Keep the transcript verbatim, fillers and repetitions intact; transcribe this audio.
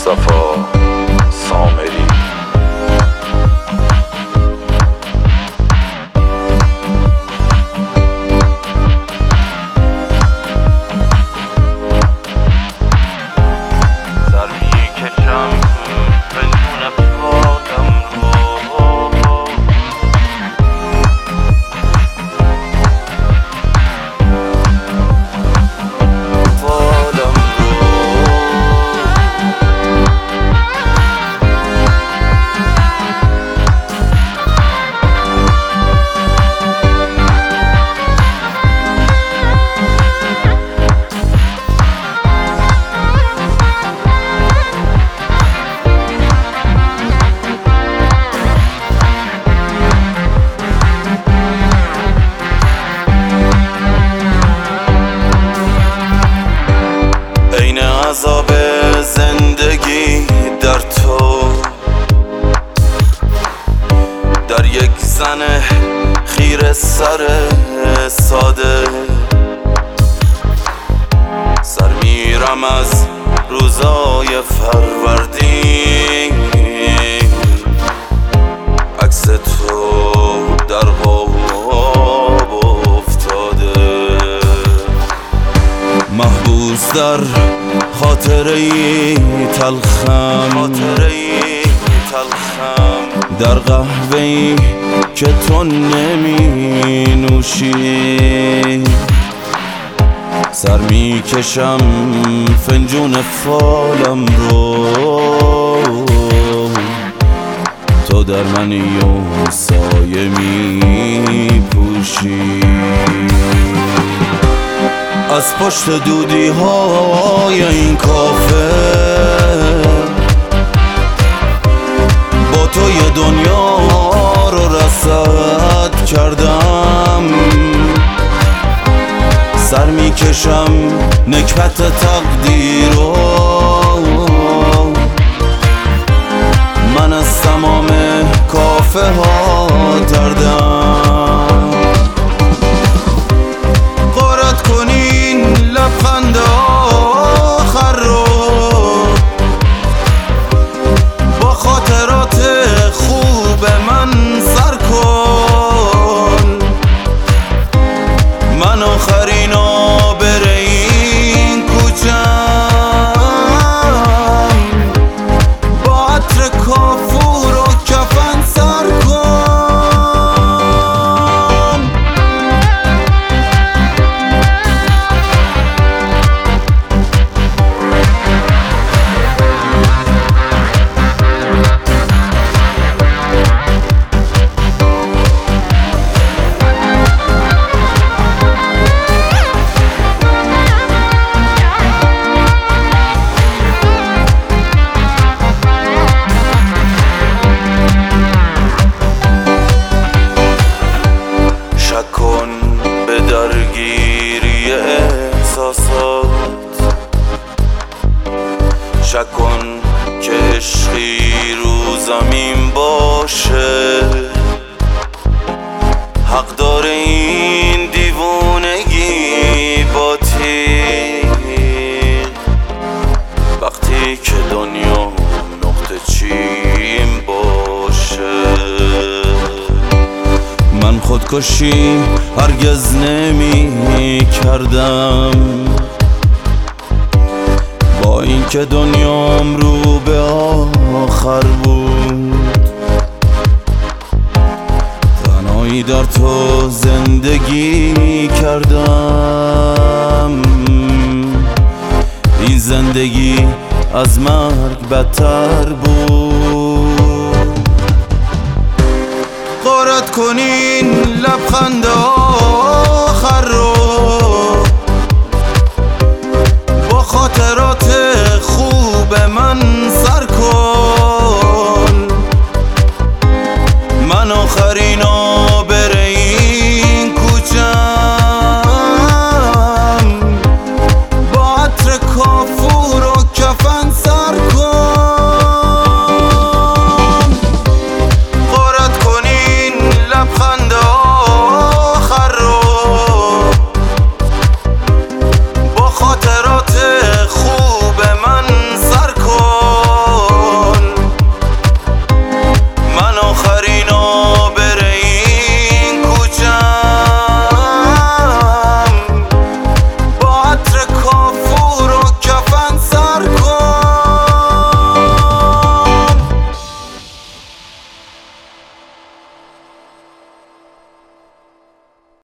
مصطفی سامری. عذاب زندگی در تو، در یک زن خیره سر ساده، سر میرم از روزای فروردین، عکس تو در خواب افتاده، محبوس در خاطره تلخم، خاطره تلخم در قهوه‌ای که تو نمی نوشی، سر می کشم فنجون فالم رو، تو در منی و سایه می پوشی، از پشت دودی های این کافه با تو یه دنیا رو رصد کردم، سر میکشم نکبت تقدیر رو، من از تمام کافه ها دردم، غارت کنین لبخند آخر رو، با خاطرات خوب من سر کن، من آخرین آبر این کوچم، با عطر کافور و کفن سر کن. شک کن که عشقی رو زمین باشه، حق داره این دیوونگی باطیل، وقتی که دنیا نقطه چین باشه، من خودکشی هرگز نمی کردم، با اینکه دنیام رو به آخر بود، تنهایی در تو زندگی کردم، این زندگی از مرگ بدتر بود، غارت کنین لبخند آخر رو،